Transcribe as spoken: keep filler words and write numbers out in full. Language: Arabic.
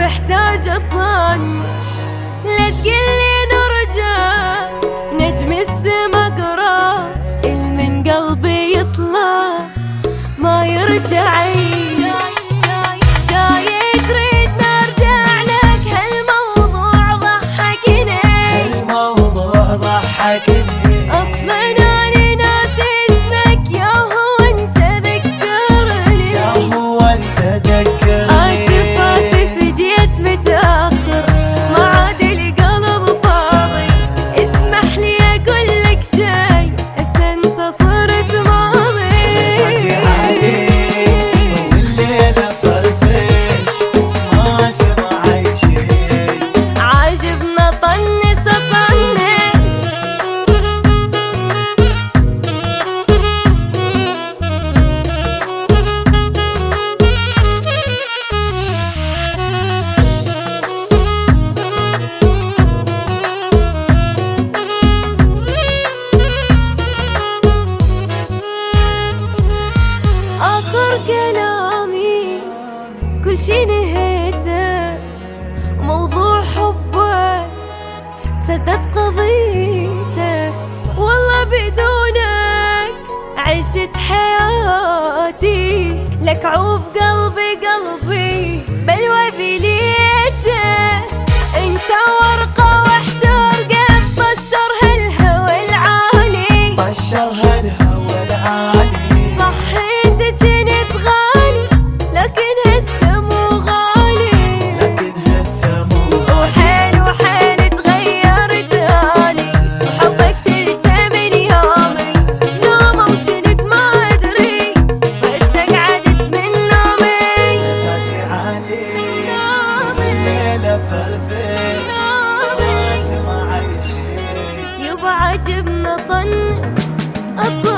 محتاج اطنش. لا تقلي نرجع نجم السما قراب، المن قلبي يطلع ما يرجع. أصلاً أنا ناسي اسمك يا هو أنت ذكرني، يا هو أنت ذكرني. آسف آسف جيت متأخر، ما عاد القلب فاضي. اسمح لي أقول لك شي، بس أنت صرت ماضي. مساتي عليك والليلة فرفش ما سمع شي، عاجبنا طنش أطنش. آخر كلامي كل شي نهيته، موضوع حبك سدت قضيته. والله بدونك عشت حياتي، لك عوف قلبي قلبي بلوى بليته. انت ورقة واحتار قد طشر هالهوى العالي، طشر هالهوى العالي. صح انت جنت غالي لكن هسه مو غالي، لكن هسه مو غالي. وحيل وحيل تغيرت اني، وحبك شلته من يومي. نومه وجنت ما ادري بس قعدت من نومي. مساتي عليك والليلة فرفش ما سمع شي، يبا عجبنا طنش أطلع